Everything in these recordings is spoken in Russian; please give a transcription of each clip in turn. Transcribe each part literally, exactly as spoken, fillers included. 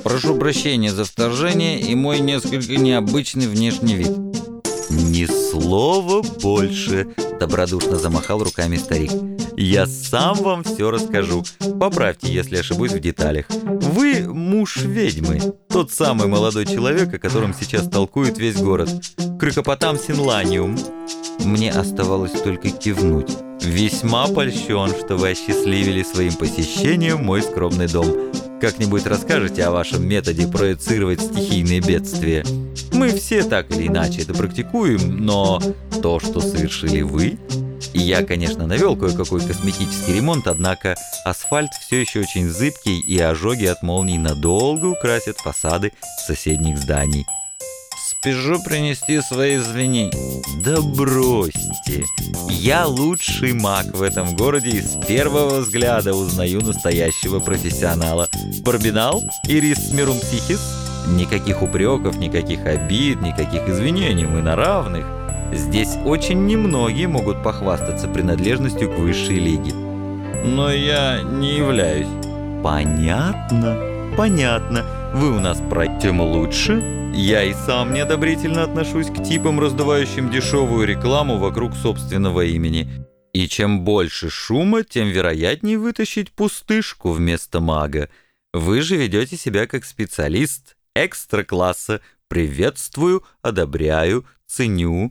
Прошу прощения за вторжение и мой несколько необычный внешний вид». «Ни слова больше», — добродушно замахал руками старик. «Я сам вам все расскажу. Поправьте, если ошибусь в деталях. Вы муж ведьмы, тот самый молодой человек, о котором сейчас толкует весь город. Крикопотам Синланиум». Мне оставалось только кивнуть. «Весьма польщен, что вы осчастливили своим посещением мой скромный дом. Как-нибудь расскажете о вашем методе проецировать стихийные бедствия? Мы все так или иначе это практикуем, но то, что совершили вы... И я, конечно, навел кое-какой косметический ремонт, однако асфальт все еще очень зыбкий, и ожоги от молний надолго украсят фасады соседних зданий». «Спешу принести свои извинения». «Да бросьте! Я лучший маг в этом городе и с первого взгляда узнаю настоящего профессионала. Барбинал? Ирис Мирумпсихис? Никаких упреков, никаких обид, никаких извинений, мы на равных. Здесь очень немногие могут похвастаться принадлежностью к высшей лиге». «Но я не являюсь». «Понятно, понятно. Вы у нас про тем лучше. Я и сам неодобрительно отношусь к типам, раздувающим дешевую рекламу вокруг собственного имени. И чем больше шума, тем вероятнее вытащить пустышку вместо мага. Вы же ведете себя как специалист экстра-класса. Приветствую, одобряю, ценю».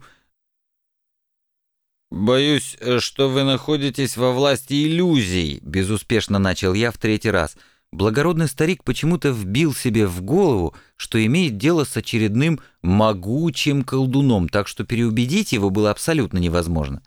«Боюсь, что вы находитесь во власти иллюзий», — безуспешно начал я в третий раз. Благородный старик почему-то вбил себе в голову, что имеет дело с очередным могучим колдуном, так что переубедить его было абсолютно невозможно.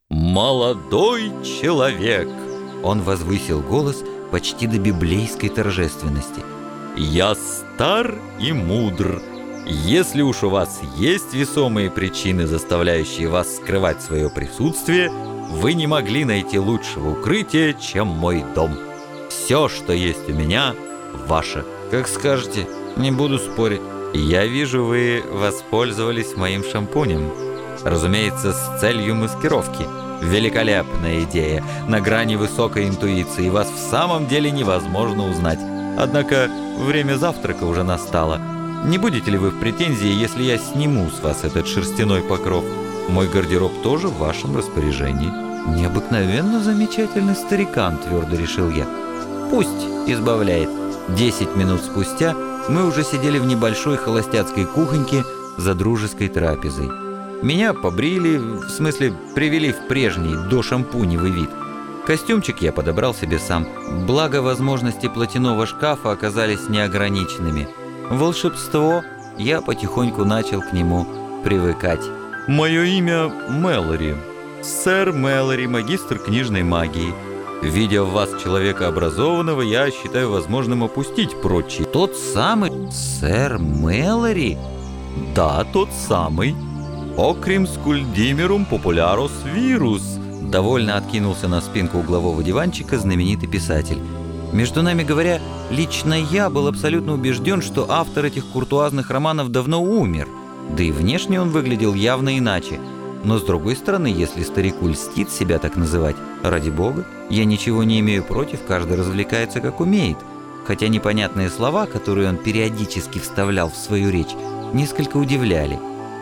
«Молодой человек!» — он возвысил голос почти до библейской торжественности. «Я стар и мудр. Если уж у вас есть весомые причины, заставляющие вас скрывать свое присутствие, вы не могли найти лучшего укрытия, чем мой дом. Все, что есть у меня, ваше». «Как скажете, не буду спорить». «Я вижу, вы воспользовались моим шампунем. Разумеется, с целью маскировки. Великолепная идея, на грани высокой интуиции. Вас в самом деле невозможно узнать. Однако время завтрака уже настало. Не будете ли вы в претензии, если я сниму с вас этот шерстяной покров? Мой гардероб тоже в вашем распоряжении». «Необыкновенно замечательный старикан», — твердо решил я. «Пусть избавляет». Десять минут спустя мы уже сидели в небольшой холостяцкой кухоньке за дружеской трапезой. Меня побрили, в смысле привели в прежний дошампуневый вид. Костюмчик я подобрал себе сам, благо возможности платяного шкафа оказались неограниченными. Волшебство, я потихоньку начал к нему привыкать. «Мое имя Мэлори, сэр Мэлори, магистр книжной магии. Видя в вас человека образованного, я считаю возможным опустить прочие». «Тот самый сэр Мэлори?» «Да, тот самый. Окрим скульдимерум популярус вирус». Довольно откинулся на спинку углового диванчика знаменитый писатель. Между нами говоря, лично я был абсолютно убежден, что автор этих куртуазных романов давно умер, да и внешне он выглядел явно иначе. Но с другой стороны, если старику льстит себя так называть, ради бога, я ничего не имею против, каждый развлекается как умеет, хотя непонятные слова, которые он периодически вставлял в свою речь, несколько удивляли.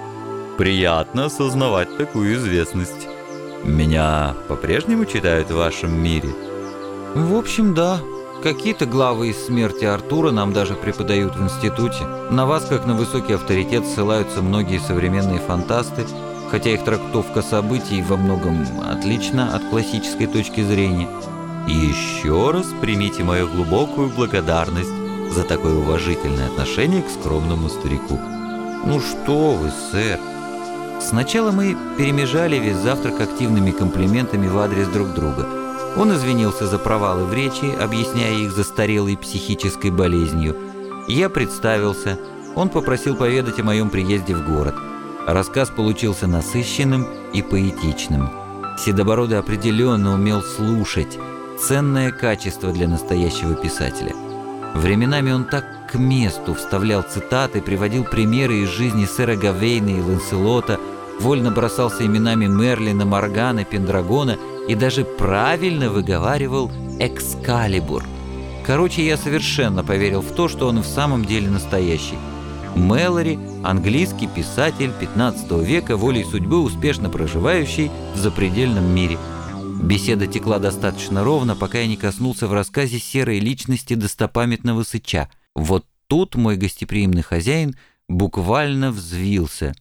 «Приятно осознавать такую известность. Меня по-прежнему читают в вашем мире?» «В общем, да. Какие-то главы из «Смерти Артура» нам даже преподают в институте. На вас, как на высокий авторитет, ссылаются многие современные фантасты, хотя их трактовка событий во многом отлична от классической точки зрения. И еще раз примите мою глубокую благодарность за такое уважительное отношение к скромному старику». «Ну что вы, сэр!» Сначала мы перемежали весь завтрак активными комплиментами в адрес друг друга. Он извинился за провалы в речи, объясняя их застарелой психической болезнью. Я представился. Он попросил поведать о моем приезде в город. Рассказ получился насыщенным и поэтичным. Седобородый определенно умел слушать. Ценное качество для настоящего писателя. Временами он так к месту вставлял цитаты, приводил примеры из жизни сэра Гавейна и Ланселота, вольно бросался именами Мерлина, Моргана, Пендрагона и даже правильно выговаривал «Экскалибур». Короче, я совершенно поверил в то, что он в самом деле настоящий. Мэлори – английский писатель пятнадцатого века, волей судьбы успешно проживающий в запредельном мире. Беседа текла достаточно ровно, пока я не коснулся в рассказе серой личности достопамятного Сыча. Вот тут мой гостеприимный хозяин буквально взвился.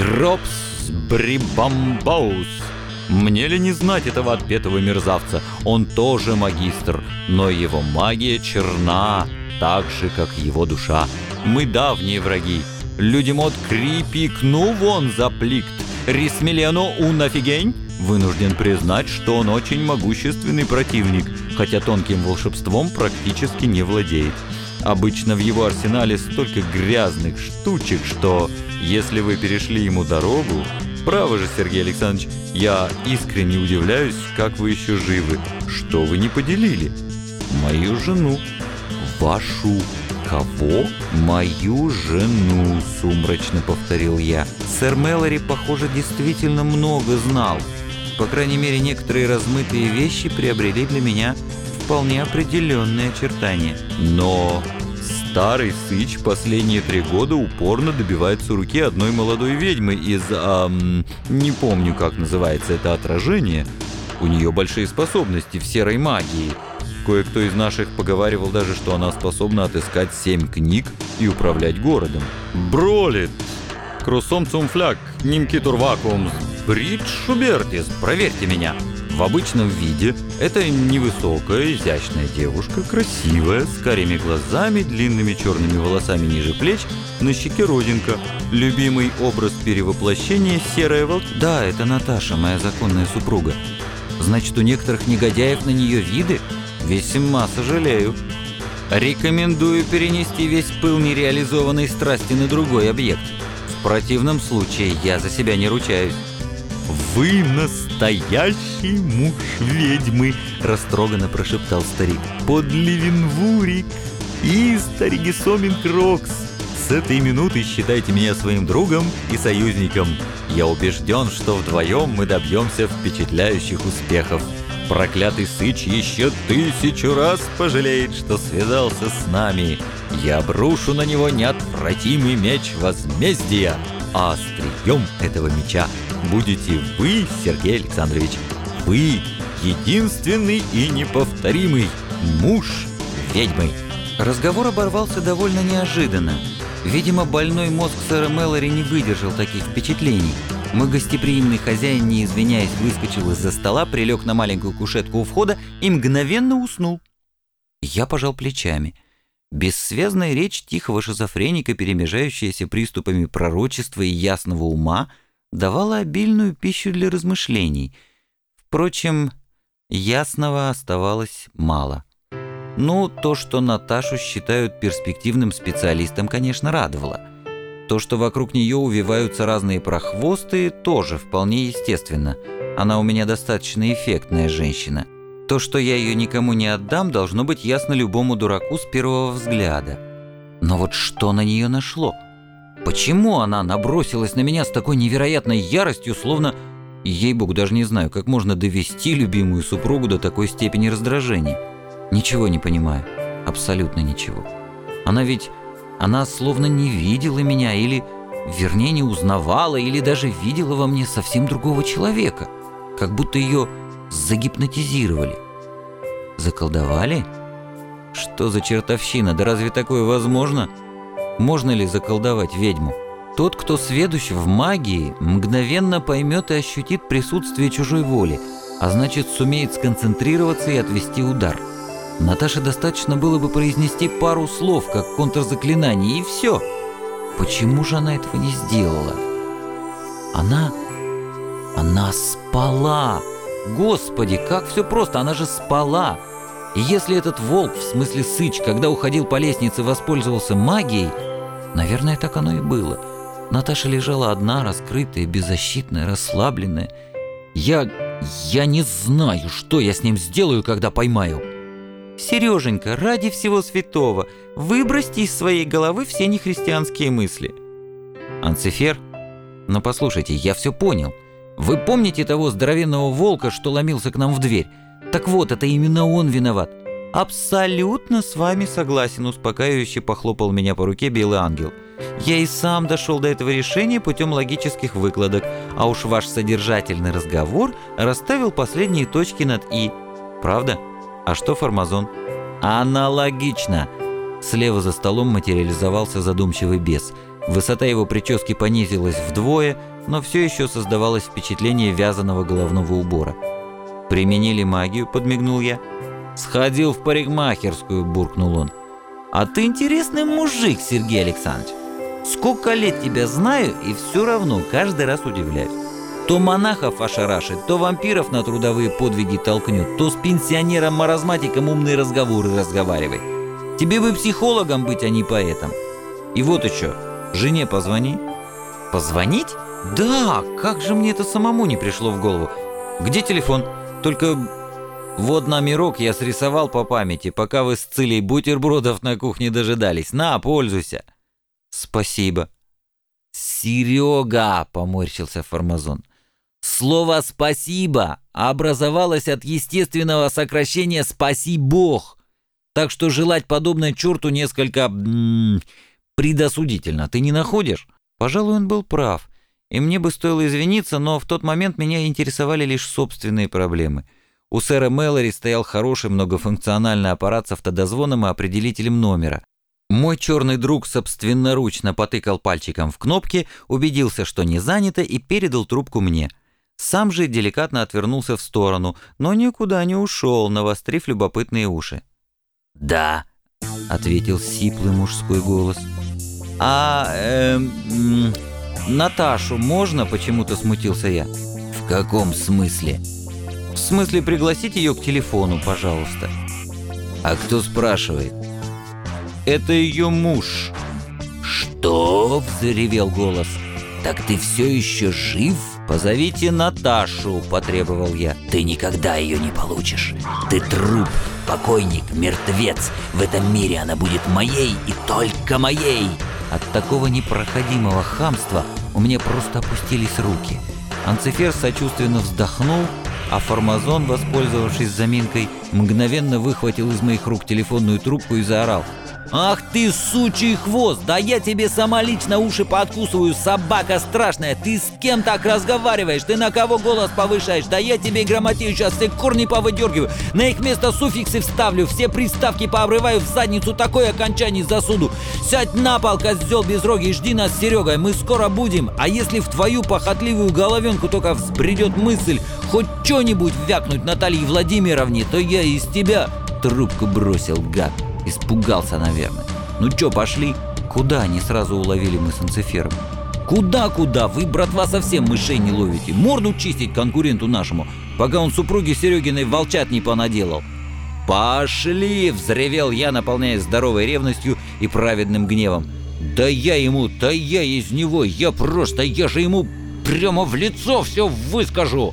«Гробс брибамбаус! Мне ли не знать этого отпетого мерзавца? Он тоже магистр, но его магия черна, так же, как его душа. Мы давние враги. Людимот крипик, ну вон запликт. Рисмилено унафигень?» Вынужден признать, что он очень могущественный противник, хотя тонким волшебством практически не владеет. Обычно в его арсенале столько грязных штучек, что, если вы перешли ему дорогу... Право же, Сергей Александрович, я искренне удивляюсь, как вы еще живы. Что вы не поделили? Мою жену. Вашу... Кого? «Мою жену», — сумрачно повторил я. Сэр Мэлори, похоже, действительно много знал. По крайней мере, некоторые размытые вещи приобрели для меня вполне определенные очертания. Но старый Сыч последние три года упорно добивается руки одной молодой ведьмы из... Эм, не помню, как называется это отражение. У нее большие способности в серой магии. Кое-кто из наших поговаривал даже, что она способна отыскать семь книг и управлять городом. Бролит! Крусомцум фляг, нимкитур вакуум, бридж шубертис, проверьте меня. В обычном виде это невысокая, изящная девушка, красивая, с карими глазами, длинными черными волосами ниже плеч, на щеке родинка. Любимый образ перевоплощения — серая волк... Да, это Наташа, моя законная супруга. Значит, у некоторых негодяев на нее виды? Весьма сожалею. Рекомендую перенести весь пыл нереализованной страсти на другой объект. В противном случае я за себя не ручаюсь. «Вы настоящий муж ведьмы!» — растроганно прошептал старик. «Подливенвурик и старигисомин крокс! С этой минуты считайте меня своим другом и союзником. Я убежден, что вдвоем мы добьемся впечатляющих успехов. Проклятый Сыч еще тысячу раз пожалеет, что связался с нами. Я обрушу на него неотвратимый меч возмездия, а острием этого меча будете вы, Сергей Александрович. Вы единственный и неповторимый муж ведьмы». Разговор оборвался довольно неожиданно. Видимо, больной мозг сэра Мэлори не выдержал таких впечатлений. Мой гостеприимный хозяин, не извиняясь, выскочил из-за стола, прилег на маленькую кушетку у входа и мгновенно уснул. Я пожал плечами. Бессвязная речь тихого шизофреника, перемежающаяся приступами пророчества и ясного ума, давала обильную пищу для размышлений. Впрочем, ясного оставалось мало. Ну, то, что Наташу считают перспективным специалистом, конечно, радовало. То, что вокруг нее увиваются разные прохвосты, тоже вполне естественно. Она у меня достаточно эффектная женщина. То, что я ее никому не отдам, должно быть ясно любому дураку с первого взгляда. Но вот что на нее нашло? Почему она набросилась на меня с такой невероятной яростью, словно... Ей-богу, даже не знаю, как можно довести любимую супругу до такой степени раздражения. Ничего не понимаю. Абсолютно ничего. Она ведь... Она словно не видела меня, или, вернее, не узнавала, или даже видела во мне совсем другого человека. Как будто ее загипнотизировали. Заколдовали? Что за чертовщина? Да разве такое возможно? Можно ли заколдовать ведьму? Тот, кто сведущ в магии, мгновенно поймет и ощутит присутствие чужой воли, а значит, сумеет сконцентрироваться и отвести удар. Наташе достаточно было бы произнести пару слов, как контрзаклинание, и все. Почему же она этого не сделала? Она... Она спала. Господи, как все просто, она же спала. И если этот волк, в смысле Сыч, когда уходил по лестнице, воспользовался магией, наверное, так оно и было. Наташа лежала одна, раскрытая, беззащитная, расслабленная. Я... я не знаю, что я с ним сделаю, когда поймаю. «Сереженька, ради всего святого, выбросьте из своей головы все нехристианские мысли». «Анцифер? Но послушайте, я все понял. Вы помните того здоровенного волка, что ломился к нам в дверь? Так вот, это именно он виноват. «Абсолютно с вами согласен», — успокаивающе похлопал меня по руке белый ангел. «Я и сам дошел до этого решения путем логических выкладок, а уж ваш содержательный разговор расставил последние точки над «и». Правда? А что Формазон?» «Аналогично!» Слева за столом материализовался задумчивый бес. Высота его прически понизилась вдвое, но все еще создавалось впечатление вязаного головного убора. «Применили магию?» — подмигнул я. «Сходил в парикмахерскую», — буркнул он. «А ты интересный мужик, Сергей Александрович. Сколько лет тебя знаю, и все равно каждый раз удивляюсь. То монахов ошарашит, то вампиров на трудовые подвиги толкнет, то с пенсионером-маразматиком умные разговоры разговаривай. Тебе бы психологом быть, а не поэтом. И вот еще, жене позвони». «Позвонить? Да, как же мне это самому не пришло в голову. Где телефон? Только вот номерок я срисовал по памяти, пока вы с Цилей бутербродов на кухне дожидались. На, пользуйся». «Спасибо». «Серега», — поморщился Формазон, — «слово «спасибо» образовалось от естественного сокращения «спаси Бог». Так что желать подобное черту несколько м-м, предосудительно. Ты не находишь?» Пожалуй, он был прав. И мне бы стоило извиниться, но в тот момент меня интересовали лишь собственные проблемы. У сэра Мэлори стоял хороший многофункциональный аппарат с автодозвоном и определителем номера. Мой черный друг собственноручно потыкал пальчиком в кнопки, убедился, что не занято, и передал трубку мне. Сам же деликатно отвернулся в сторону, но никуда не ушел, навострив любопытные уши. «Да», — ответил сиплый мужской голос. «А, эм, Наташу можно?» — почему-то смутился я. «В каком смысле?» «В смысле пригласить ее к телефону, пожалуйста». «А кто спрашивает?» «Это ее муж». «Что?» — взревел голос. «Так ты все еще жив?» «Позовите Наташу», — потребовал я. «Ты никогда ее не получишь. Ты труп, покойник, мертвец. В этом мире она будет моей и только моей». От такого непроходимого хамства у меня просто опустились руки. Анцифер сочувственно вздохнул, а Формазон, воспользовавшись заминкой, мгновенно выхватил из моих рук телефонную трубку и заорал: «Ах ты, сучий хвост! Да я тебе сама лично уши пооткусываю, собака страшная! Ты с кем так разговариваешь? Ты на кого голос повышаешь? Да я тебе грамотею сейчас все корни повыдергиваю, на их место суффиксы вставлю, все приставки пообрываю, в задницу такое окончание засуду! Сядь на пол, козел безрогий, жди нас с Серегой, мы скоро будем! А если в твою похотливую головенку только взбредет мысль хоть что-нибудь вякнуть Наталье Владимировне, то я из тебя...» Трубку бросил, гад. Испугался, наверное. «Ну чё, пошли?» «Куда?» — не сразу уловили мы с Анцифером. «Куда-куда? Вы, братва, совсем мышей не ловите. Морду чистить конкуренту нашему, пока он супруге Серегиной волчат не понаделал». «Пошли!» — взревел я, наполняясь здоровой ревностью и праведным гневом. «Да я ему, да я из него, я просто, я же ему прямо в лицо все выскажу!»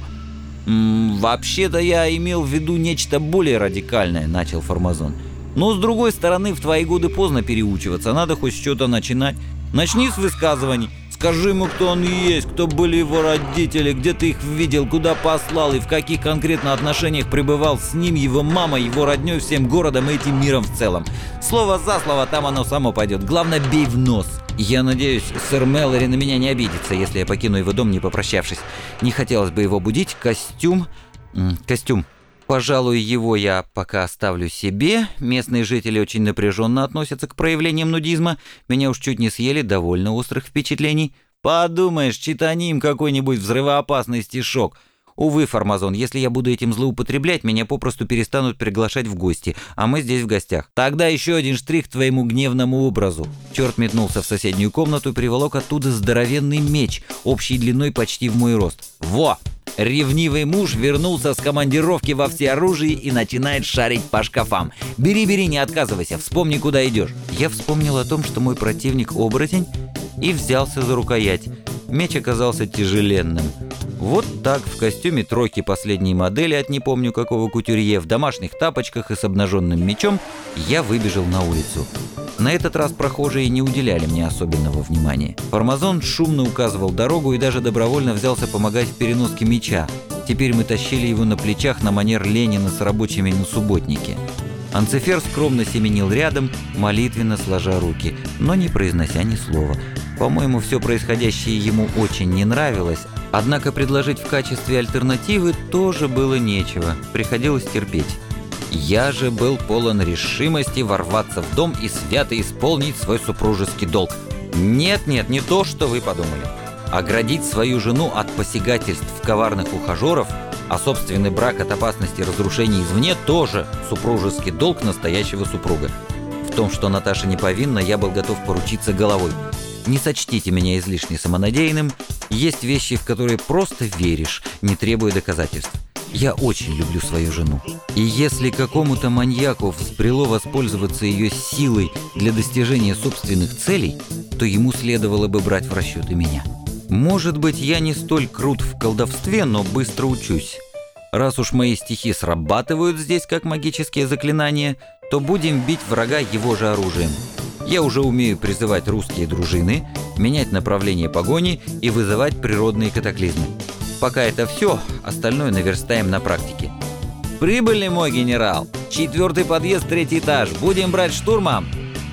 «М-м, «Вообще-то я имел в виду нечто более радикальное», — начал Формазон. «Но, с другой стороны, в твои годы поздно переучиваться, надо хоть что-то начинать. Начни с высказываний. Скажи ему, кто он есть, кто были его родители, где ты их видел, куда послал и в каких конкретно отношениях пребывал с ним, его мамой, его роднёй, всем городом и этим миром в целом. Слово за слово, там оно само пойдет. Главное, бей в нос. Я надеюсь, сэр Мэлори на меня не обидится, если я покину его дом, не попрощавшись. Не хотелось бы его будить. Костюм... Костюм. Пожалуй, его я пока оставлю себе. Местные жители очень напряженно относятся к проявлениям нудизма. Меня уж чуть не съели, довольно острых впечатлений. Подумаешь, читани им какой-нибудь взрывоопасный стишок. Увы, Формазон, если я буду этим злоупотреблять, меня попросту перестанут приглашать в гости, а мы здесь в гостях. Тогда еще один штрих к твоему гневному образу. Черт метнулся в соседнюю комнату и приволок оттуда здоровенный меч, общей длиной почти в мой рост. Во! Ревнивый муж вернулся с командировки во всеоружии и начинает шарить по шкафам. «Бери, бери, не отказывайся, вспомни, куда идешь». Я вспомнил о том, что мой противник — оборотень, и взялся за рукоять. Меч оказался тяжеленным. Вот так, в костюме тройки последней модели от не помню какого кутюрье, в домашних тапочках и с обнаженным мечом, я выбежал на улицу. На этот раз прохожие не уделяли мне особенного внимания. Формазон шумно указывал дорогу и даже добровольно взялся помогать в переноске меча. Теперь мы тащили его на плечах на манер Ленина с рабочими на субботнике. Анцифер скромно семенил рядом, молитвенно сложа руки, но не произнося ни слова. По-моему, все происходящее ему очень не нравилось, однако предложить в качестве альтернативы тоже было нечего, приходилось терпеть. Я же был полон решимости ворваться в дом и свято исполнить свой супружеский долг. Нет-нет, не то, что вы подумали. Оградить свою жену от посягательств коварных ухажеров, а собственный брак от опасности разрушения извне тоже супружеский долг настоящего супруга. В том, что Наташа не повинна, я был готов поручиться головой. Не сочтите меня излишне самонадеянным, есть вещи, в которые просто веришь, не требуя доказательств. Я очень люблю свою жену. И если какому-то маньяку взбрело воспользоваться ее силой для достижения собственных целей, то ему следовало бы брать в расчет и меня. Может быть, я не столь крут в колдовстве, но быстро учусь. Раз уж мои стихи срабатывают здесь как магические заклинания, то будем бить врага его же оружием. Я уже умею призывать русские дружины, менять направление погони и вызывать природные катаклизмы. Пока это все, остальное наверстаем на практике. «Прибыли, мой генерал! Четвертый подъезд, третий этаж. Будем брать штурмом?»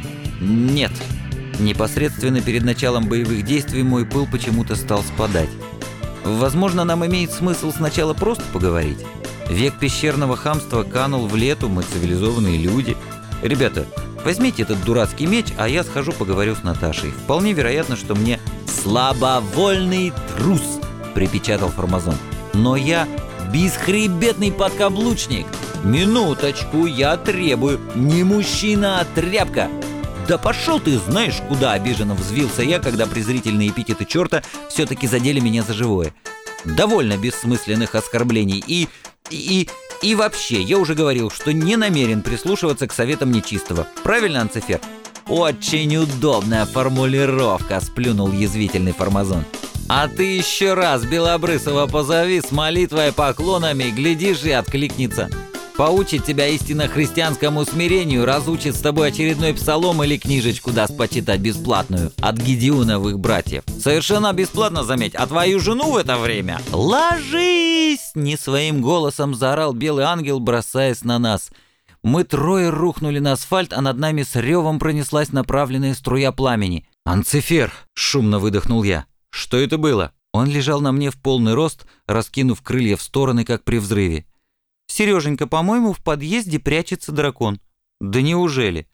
«Нет». Непосредственно перед началом боевых действий мой пыл почему-то стал спадать. Возможно, нам имеет смысл сначала просто поговорить. Век пещерного хамства канул в лету, мы цивилизованные люди. Ребята, возьмите этот дурацкий меч, а я схожу поговорю с Наташей. Вполне вероятно, что мне слабовольный трус, припечатал Формазон. Но я бесхребетный подкаблучник. Минуточку, я требую. Не мужчина, а тряпка. «Да пошел ты знаешь куда!» – обиженно взвился я, когда презрительные эпитеты черта все-таки задели меня за живое. Довольно бессмысленных оскорблений и... и... и вообще, я уже говорил, что не намерен прислушиваться к советам нечистого. Правильно, Анцифер? «Очень удобная формулировка», – сплюнул язвительный Формазон. «А ты еще раз Белобрысова позови с молитвой и поклонами, глядишь и откликнется. Поучит тебя истинно христианскому смирению, разучит с тобой очередной псалом или книжечку даст почитать бесплатную от Гедеоновых братьев. Совершенно бесплатно, заметь, а твою жену в это время...» «Ложись!» — не своим голосом заорал белый ангел, бросаясь на нас. Мы трое рухнули на асфальт, а над нами с ревом пронеслась направленная струя пламени. «Анцифер!» — шумно выдохнул я. «Что это было?» Он лежал на мне в полный рост, раскинув крылья в стороны, как при взрыве. «Сереженька, по-моему, в подъезде прячется дракон». «Да неужели?»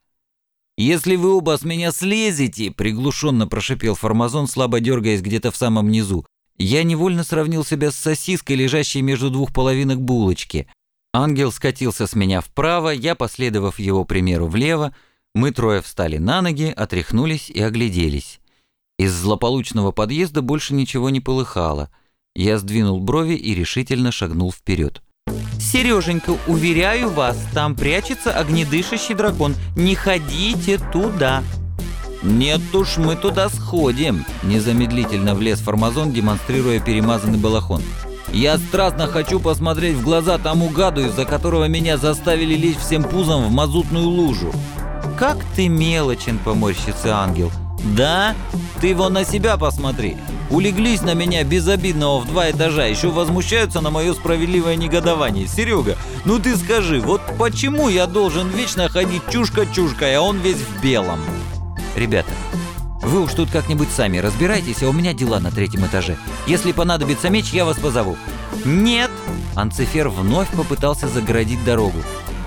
«Если вы оба с меня слезете», — приглушенно прошипел Формазон, слабо дергаясь где-то в самом низу. Я невольно сравнил себя с сосиской, лежащей между двух половинок булочки. Ангел скатился с меня вправо, я, последовав его примеру, влево. Мы трое встали на ноги, отряхнулись и огляделись. Из злополучного подъезда больше ничего не полыхало. Я сдвинул брови и решительно шагнул вперед. «Сереженька, уверяю вас, там прячется огнедышащий дракон. Не ходите туда!» «Нет уж, мы туда сходим!» Незамедлительно влез Формазон, демонстрируя перемазанный балахон. «Я страстно хочу посмотреть в глаза тому гаду, из-за которого меня заставили лечь всем пузом в мазутную лужу!» «Как ты мелочен!» — поморщится ангел. «Да? Ты вон на себя посмотри! Улеглись на меня безобидного в два этажа, еще возмущаются на мое справедливое негодование. Серега, ну ты скажи, вот почему я должен вечно ходить чушка-чушкой, а он весь в белом?» «Ребята, вы уж тут как-нибудь сами разбирайтесь, а у меня дела на третьем этаже. Если понадобится меч, я вас позову». «Нет!» Анцифер вновь попытался загородить дорогу.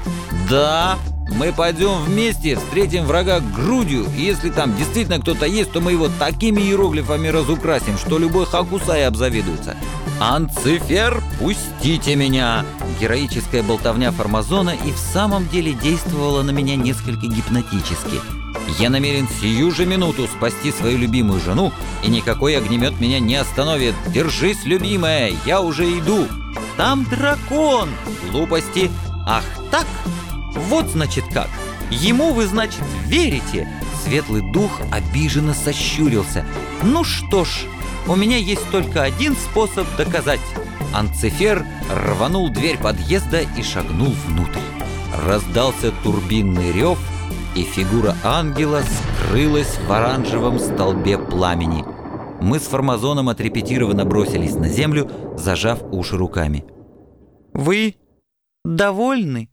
«Да, мы пойдем вместе, встретим врага грудью, и если там действительно кто-то есть, то мы его такими иероглифами разукрасим, что любой хакусай обзавидуется». «Анцифер, пустите меня!» Героическая болтовня Формазона и в самом деле действовала на меня несколько гипнотически. Я намерен сию же минуту спасти свою любимую жену, и никакой огнемет меня не остановит. Держись, любимая, я уже иду. Там дракон. Глупости. Ах так? Вот значит как. Ему вы, значит, верите? Светлый дух обиженно сощурился. Ну что ж, у меня есть только один способ доказать. Анцифер рванул дверь подъезда и шагнул внутрь. Раздался турбинный рев, и фигура ангела скрылась в оранжевом столбе пламени. Мы с Формазоном отрепетированно бросились на землю, зажав уши руками. «Вы довольны?»